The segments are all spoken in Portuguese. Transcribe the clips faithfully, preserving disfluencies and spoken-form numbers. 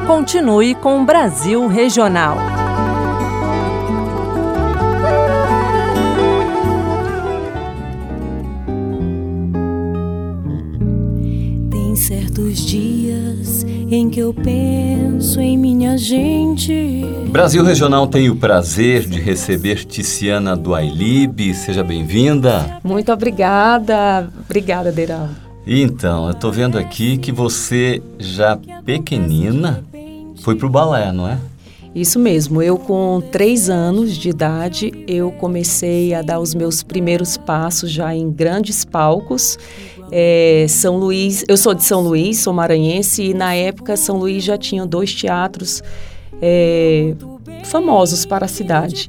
Continue com o Brasil Regional. Tem certos dias em que eu penso em minha gente. Brasil Regional tem o prazer de receber Tiziana do Ailib. Seja bem-vinda. Muito obrigada. Obrigada, Deirão. Então, eu estou vendo aqui que você, já pequenina, foi pro balé, não é? Isso mesmo. Eu, com três anos de idade, eu comecei a dar os meus primeiros passos já em grandes palcos. É, São Luís, eu sou de São Luís, sou maranhense, e na época São Luís já tinha dois teatros é, famosos para a cidade.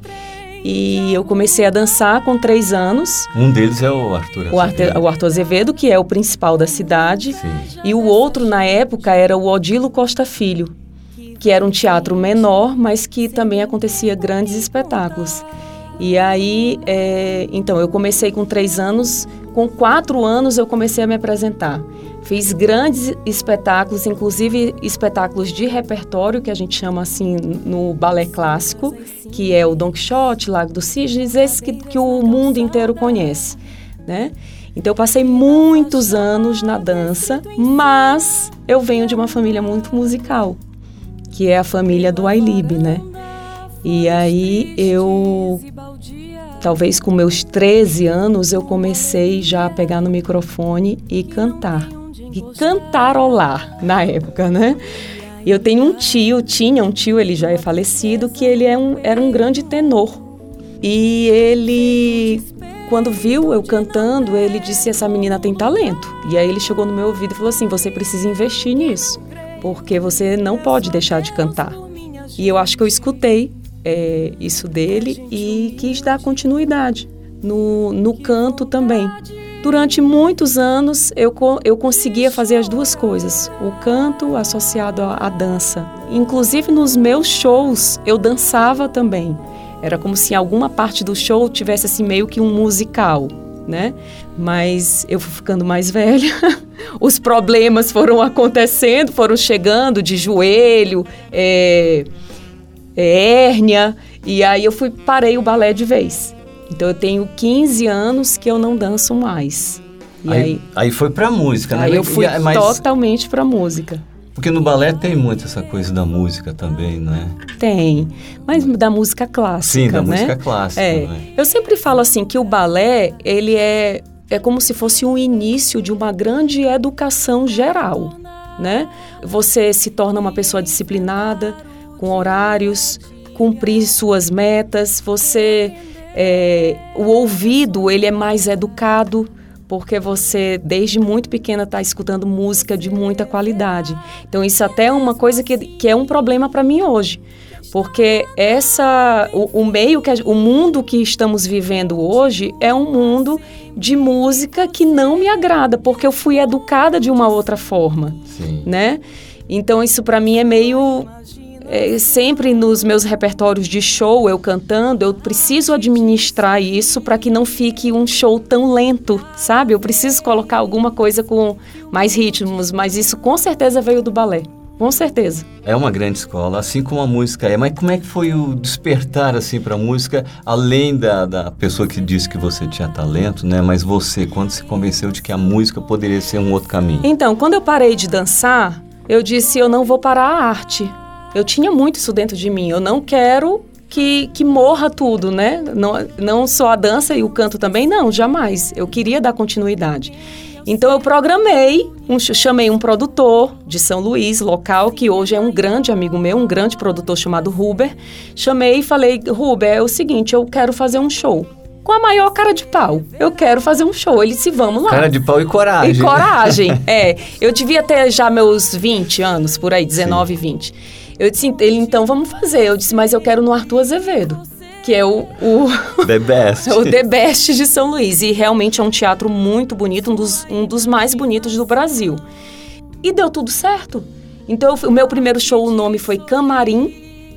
E eu comecei a dançar com três anos. Um deles é o Arthur Azevedo. O Arthur, o Arthur Azevedo, que é o principal da cidade. Sim. E o outro, na época, era o Odilo Costa Filho, que era um teatro menor, mas que também acontecia grandes espetáculos. E aí, é, então, eu comecei com três anos, com quatro anos eu comecei a me apresentar. Fiz grandes espetáculos, inclusive espetáculos de repertório, que a gente chama assim no balé clássico, que é o Don Quixote, Lago dos Cisnes, esse que, que o mundo inteiro conhece, né? Então, eu passei muitos anos na dança, mas eu venho de uma família muito musical, que é a família do Ailib, né? E aí, eu, talvez com meus treze anos, eu comecei já a pegar no microfone e cantar. E cantarolar, na época, né? Eu tenho um tio, tinha um tio, ele já é falecido, que ele é um, era um grande tenor. E ele, quando viu eu cantando, ele disse, essa menina tem talento. E aí ele chegou no meu ouvido e falou assim, você precisa investir nisso, porque você não pode deixar de cantar. E eu acho que eu escutei é, isso dele e quis dar continuidade no, no canto também. Durante muitos anos, eu, eu conseguia fazer as duas coisas, o canto associado à, à dança. Inclusive, nos meus shows, eu dançava também. Era como se em alguma parte do show tivesse assim, meio que um musical, né? Mas eu fui ficando mais velha, os problemas foram acontecendo, foram chegando de joelho, é, é, hérnia, e aí eu fui, parei o balé de vez. Então, eu tenho quinze anos que eu não danço mais. E aí, aí, aí foi pra música, né? Aí eu fui Mas, totalmente pra música. Porque no balé tem muito essa coisa da música também, né? Tem, mas da música clássica, Sim, da né? música clássica. É. Né? Eu sempre falo assim que o balé, ele é, é como se fosse um início de uma grande educação geral, né? Você se torna uma pessoa disciplinada, com horários, cumprir suas metas, você... É, o ouvido, ele é mais educado, porque você, desde muito pequena, está escutando música de muita qualidade. Então, isso até é uma coisa que, que é um problema para mim hoje, porque essa, o, o meio, que, o mundo que estamos vivendo hoje é um mundo de música que não me agrada, porque eu fui educada de uma outra forma, Sim. né? Então, isso para mim é meio... É, sempre nos meus repertórios de show, eu cantando, eu preciso administrar isso para que não fique um show tão lento, sabe? Eu preciso colocar alguma coisa com mais ritmos, mas isso com certeza veio do balé, com certeza. É uma grande escola, assim como a música é. Mas como é que foi o despertar, assim, para a música, além da, da pessoa que disse que você tinha talento, né? Mas você, quando se convenceu de que a música poderia ser um outro caminho? Então, quando eu parei de dançar, eu disse, eu não vou parar a arte. Eu tinha muito isso dentro de mim. Eu não quero que, que morra tudo, né? Não, não só a dança e o canto também, não, jamais. Eu queria dar continuidade. Então, eu programei, um, chamei um produtor de São Luís, local, que hoje é um grande amigo meu, um grande produtor chamado Ruber. Chamei e falei, Ruber, é o seguinte, eu quero fazer um show. Com a maior cara de pau. Eu quero fazer um show. Ele disse, vamos lá. Cara de pau e coragem. E coragem, é. Eu devia ter já meus vinte anos, por aí, dezenove, Sim. vinte. Eu disse, ele, então, vamos fazer. Eu disse, mas eu quero no Arthur Azevedo, que é o... o The Best. o The Best de São Luís. E realmente é um teatro muito bonito, um dos, um dos mais bonitos do Brasil. E deu tudo certo. Então, o meu primeiro show, o nome foi Camarim.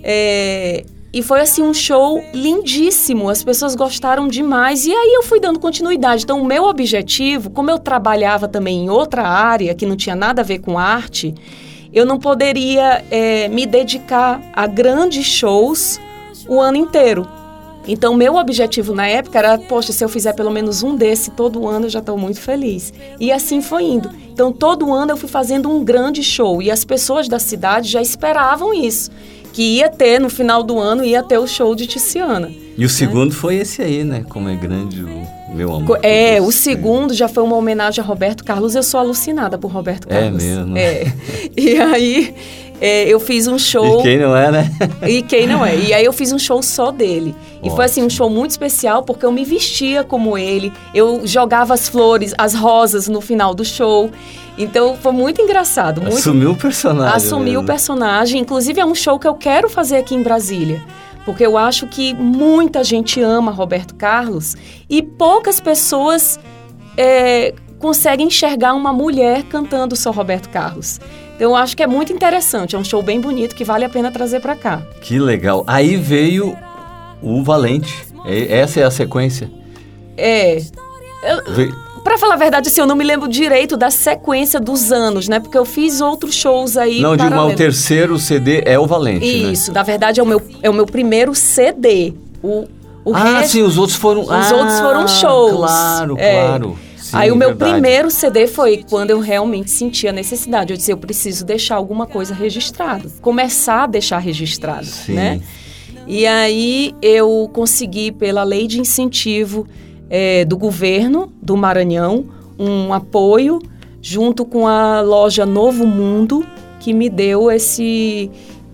É, e foi, assim, um show lindíssimo. As pessoas gostaram demais. E aí eu fui dando continuidade. Então, o meu objetivo, como eu trabalhava também em outra área, que não tinha nada a ver com arte... eu não poderia é, me dedicar a grandes shows o ano inteiro. Então, meu objetivo na época era, poxa, se eu fizer pelo menos um desse todo ano, eu já estou muito feliz. E assim foi indo. Então, todo ano eu fui fazendo um grande show. E as pessoas da cidade já esperavam isso. Que ia ter, no final do ano, ia ter o show de Tiziana. E o segundo né? foi esse aí, né? Como é grande o meu amor. É, o segundo já foi uma homenagem a Roberto Carlos. Eu sou alucinada por Roberto Carlos. É mesmo? É. E aí... É, eu fiz um show... E quem não é, né? E quem não é. E aí eu fiz um show só dele. E Ótimo. Foi assim, um show muito especial, porque eu me vestia como ele. Eu jogava as flores, as rosas no final do show. Então, foi muito engraçado. Muito... Assumiu o personagem. Assumiu o personagem. Inclusive, é um show que eu quero fazer aqui em Brasília. Porque eu acho que muita gente ama Roberto Carlos e poucas pessoas é, conseguem enxergar uma mulher cantando só Roberto Carlos. Então, eu acho que é muito interessante. É um show bem bonito que vale a pena trazer pra cá. Que legal. Aí veio o Valente. Essa é a sequência? É. Eu, Ve... Pra falar a verdade, assim, eu não me lembro direito da sequência dos anos, né? Porque eu fiz outros shows aí. Não, digo, mas o terceiro C D é o Valente, Isso, né? Na verdade, é o meu, é o meu primeiro C D. O, o ah, resto, sim, os outros foram... Os ah, outros foram shows. Claro, é. claro. Sim, aí o meu verdade. primeiro C D foi quando eu realmente senti a necessidade. Eu disse, eu preciso deixar alguma coisa registrada. Começar a deixar registrado, Sim. né? E aí eu consegui, pela lei de incentivo é, do governo do Maranhão, um apoio junto com a loja Novo Mundo, que me deu esse...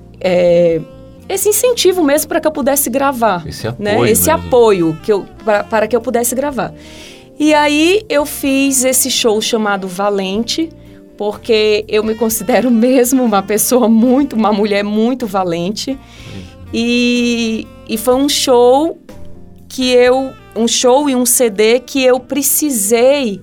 É, esse incentivo mesmo para que eu pudesse gravar. Esse apoio, né? Esse mesmo. apoio que eu, pra, para que eu pudesse gravar. E aí eu fiz esse show chamado Valente, porque eu me considero mesmo uma pessoa muito, uma mulher muito valente. E, e foi um show que eu, um show e um C D que eu precisei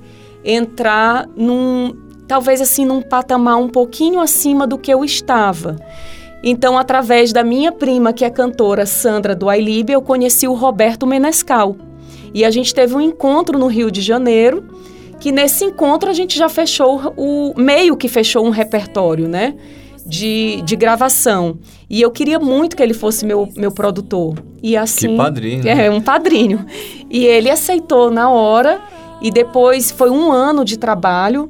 entrar num, talvez assim, num patamar um pouquinho acima do que eu estava. Então, através da minha prima, que é cantora, Sandra do Ailib, eu conheci o Roberto Menescal. E a gente teve um encontro no Rio de Janeiro, que nesse encontro a gente já fechou, o meio que fechou um repertório, né, de, de gravação. E eu queria muito que ele fosse meu, meu produtor. E assim, que padrinho. Né? É, um padrinho. E ele aceitou na hora, e depois foi um ano de trabalho,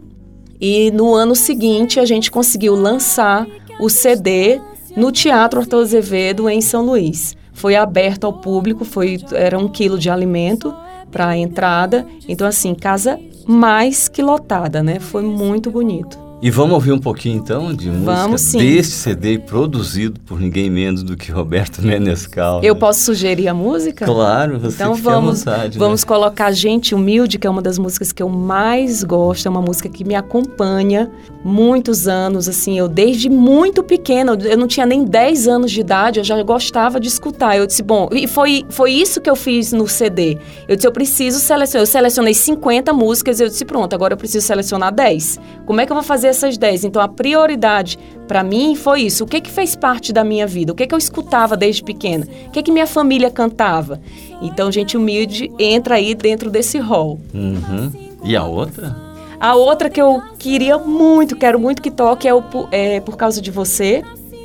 e no ano seguinte a gente conseguiu lançar o C D no Teatro Arthur Azevedo, em São Luís. Foi aberto ao público, foi, era um quilo de alimento para a entrada. Então, assim, casa mais que lotada, né? Foi muito bonito. E vamos ouvir um pouquinho, então, de música vamos, sim. deste C D produzido por ninguém menos do que Roberto Menescal. Eu né? posso sugerir a música? Claro, você então, fica vamos, à vontade. Vamos né? colocar Gente Humilde, que é uma das músicas que eu mais gosto. É uma música que me acompanha muitos anos, assim, eu desde muito pequena, eu não tinha nem dez anos de idade, eu já gostava de escutar. Eu disse, bom, e foi, foi isso que eu fiz no C D. Eu disse, eu preciso selecionar. Eu selecionei cinquenta músicas, eu disse, pronto, agora eu preciso selecionar dez. Como é que eu vou fazer essas dez? Então, a prioridade para mim foi isso. O que que fez parte da minha vida? O que que eu escutava desde pequena? O que que minha família cantava? Então, Gente Humilde entra aí dentro desse rol. Uhum. E a outra? A outra que eu queria muito, quero muito que toque é, o, é Por Causa de Você,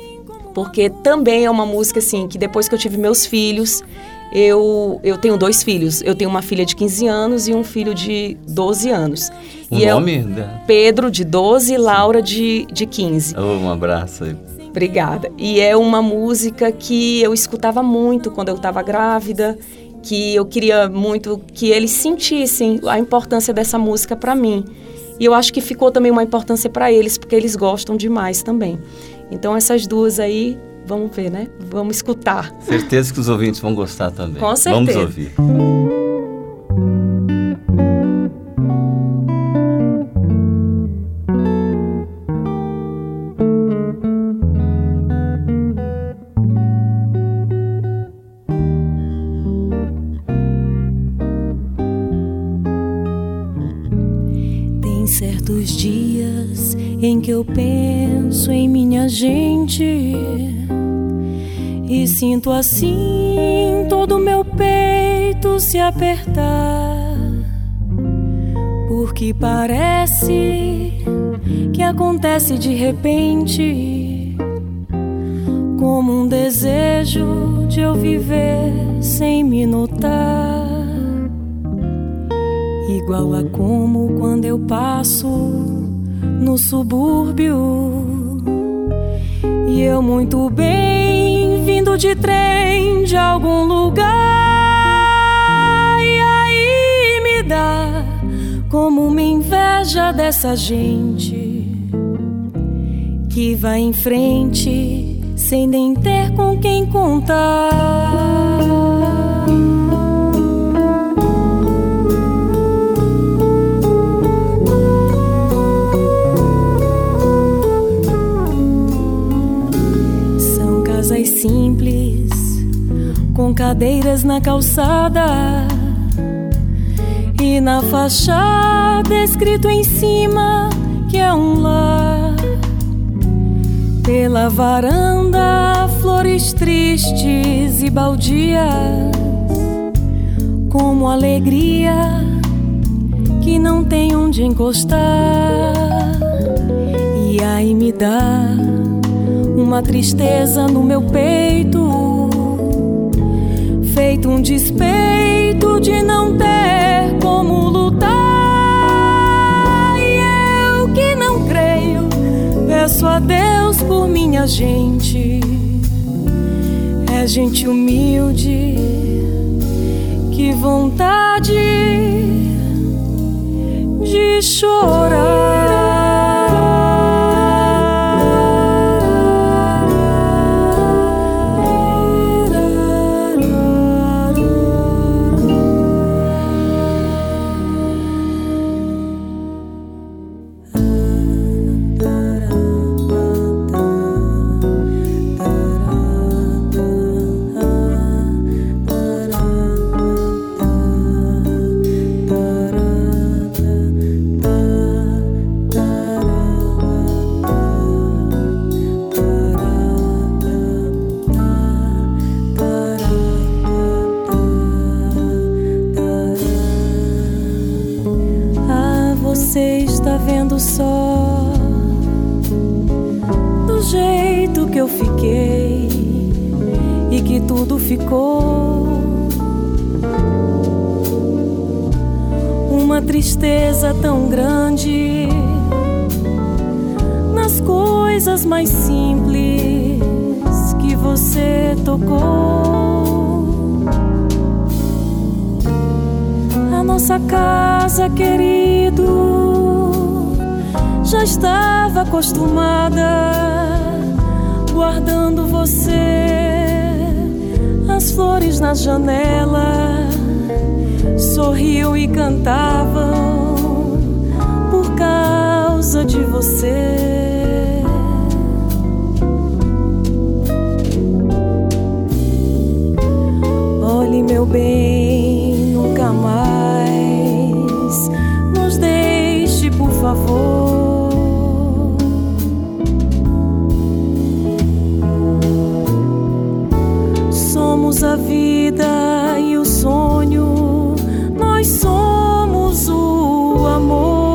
porque também é uma música, assim, que depois que eu tive meus filhos, eu, eu tenho dois filhos. Eu tenho uma filha de quinze anos e um filho de doze anos. O e nome? É Da... Pedro, de doze, e Laura, de, de quinze. Oh, um abraço aí. Obrigada. E é uma música que eu escutava muito quando eu estava grávida, que eu queria muito que eles sentissem a importância dessa música para mim. E eu acho que ficou também uma importância para eles, porque eles gostam demais também. Então, essas duas aí, vamos ver, né? Vamos escutar. Certeza que os ouvintes vão gostar também. Com certeza. Vamos ouvir. Certos dias em que eu penso em minha gente e sinto assim todo o meu peito se apertar, porque parece que acontece de repente, como um desejo de eu viver sem me notar, igual a como quando eu passo no subúrbio e eu muito bem vindo de trem de algum lugar, e aí me dá como uma inveja dessa gente que vai em frente sem nem ter com quem contar. São casas simples, com cadeiras na calçada, e na fachada escrito em cima que é um lar. Pela varanda, flores tristes e baldias, como alegria que não tem onde encostar. E aí me dá uma tristeza no meu peito, feito um despeito de não ter como lutar. E eu que não creio, peço a Deus por minha gente. É gente humilde, que vontade de chorar. Você está vendo só do jeito que eu fiquei e que tudo ficou uma tristeza tão grande nas coisas mais simples que você tocou. A nossa casa, querido, já estava acostumada, guardando você, as flores na janela sorriam e cantavam por causa de você. Olhe, meu bem, nunca mais nos deixe, por favor. Somos a vida e o sonho, nós somos o amor.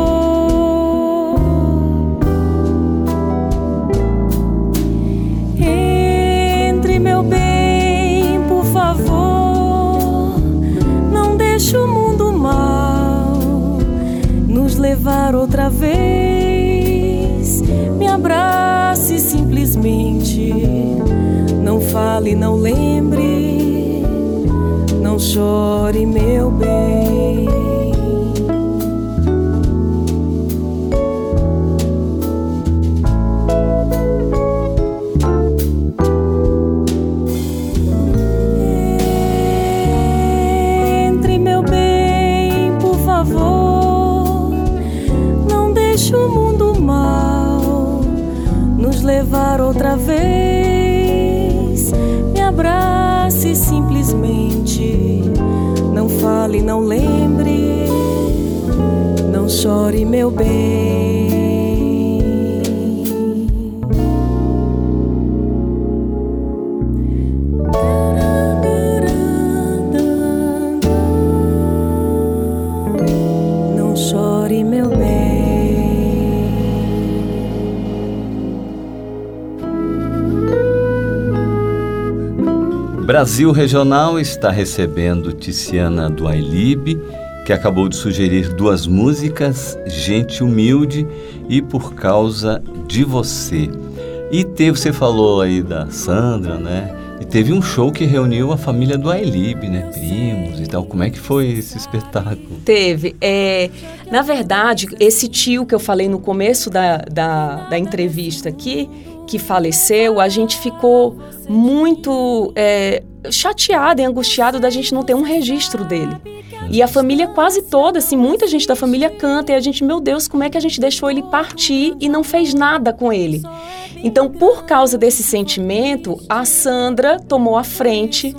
Entre, meu bem, por favor, não deixe o mundo mal nos levar outra vez. Me abrace simplesmente, não fale, não lembre, não chore, meu bem. Entre, meu bem, por favor, não deixe o mundo mal nos levar outra vez. Me abrace simplesmente, não fale, não lembre, não chore, meu bem. Não chore. Brasil Regional está recebendo Tiziana do Ailib, que acabou de sugerir duas músicas, Gente Humilde e Por Causa de Você. E teve, você falou aí da Sandra, né? E teve um show que reuniu a família do Ailib, né? Primos e tal. Como é que foi esse espetáculo? Teve. É, na verdade, esse tio que eu falei no começo da, da, da entrevista aqui, que faleceu, a gente ficou muito é, chateado e angustiado da gente não ter um registro dele. E a família quase toda, assim, muita gente da família canta e a gente, meu Deus, como é que a gente deixou ele partir e não fez nada com ele? Então, por causa desse sentimento, a Sandra tomou a frente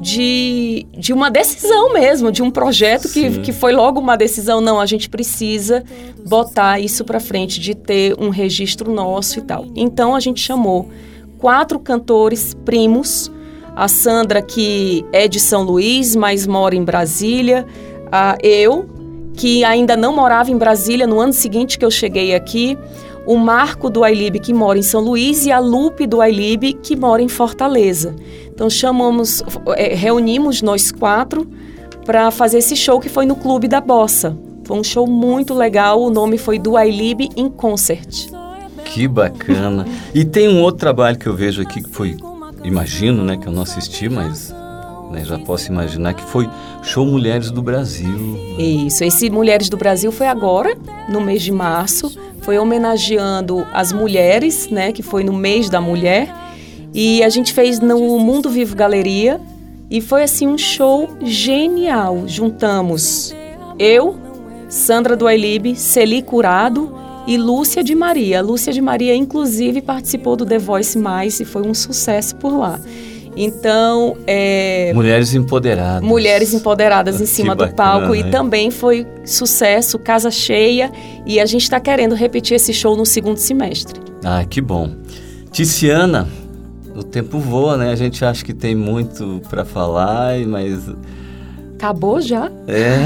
de, de uma decisão mesmo, de um projeto que, que foi logo uma decisão, não, a gente precisa botar isso para frente, de ter um registro nosso e tal. Então, a gente chamou quatro cantores primos, a Sandra, que é de São Luís, mas mora em Brasília, a eu, que ainda não morava em Brasília no ano seguinte que eu cheguei aqui, o Marco do Ailib, que mora em São Luís, e a Lupe do Ailib, que mora em Fortaleza. Então, chamamos, é, reunimos nós quatro para fazer esse show que foi no Clube da Bossa. Foi um show muito legal, o nome foi do Ailib in Concert. Que bacana. E tem um outro trabalho que eu vejo aqui que foi, imagino, né, que eu não assisti, mas né, já posso imaginar, que foi Show Mulheres do Brasil. Isso, esse Mulheres do Brasil foi agora, no mês de março, foi homenageando as mulheres, né, que foi no mês da mulher, e a gente fez no Mundo Vivo Galeria, e foi assim um show genial. Juntamos eu, Sandra do Ailib, Celi Curado e Lúcia de Maria. Lúcia de Maria, inclusive, participou do The Voice Mais e foi um sucesso por lá. Então, é... Mulheres empoderadas. Mulheres empoderadas em cima que do palco. bacana, E também foi sucesso, casa cheia. E a gente está querendo repetir esse show no segundo semestre. Ah, que bom. Tiziana, o tempo voa, né? A gente acha que tem muito para falar, mas... Acabou já? É.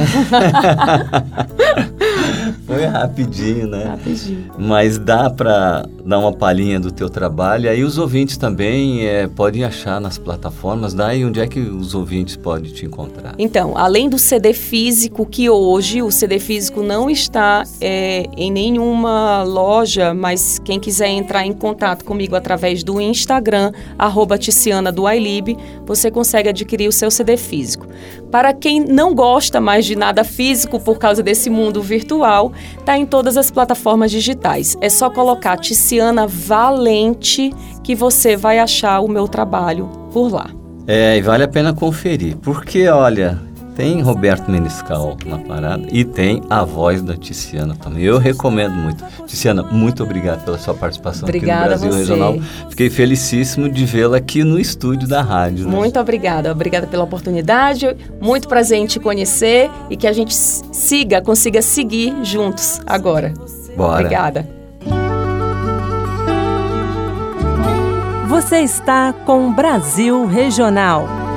Foi rapidinho, né? Rapidinho. Mas dá para dar uma palhinha do teu trabalho. Aí os ouvintes também é, podem achar nas plataformas. Daí onde é que os ouvintes podem te encontrar? Então, além do C D físico, que hoje o C D físico não está é, em nenhuma loja, mas quem quiser entrar em contato comigo através do Instagram, arroba Tiziana do Ailib, você consegue adquirir o seu C D físico. Para quem não gosta mais de nada físico por causa desse mundo virtual, está em todas as plataformas digitais. É só colocar Tiziana Valente que você vai achar o meu trabalho por lá. É, e vale a pena conferir, porque, olha, tem Roberto Menescal na parada e tem a voz da Tiziana também. Eu recomendo muito. Tiziana, muito obrigado pela sua participação. Obrigada aqui no Brasil a você. Regional. Fiquei felicíssimo de vê-la aqui no estúdio da rádio. Né? Muito obrigada. Obrigada pela oportunidade. Muito prazer em te conhecer e que a gente siga, consiga seguir juntos agora. Bora. Obrigada. Você está com Brasil Regional.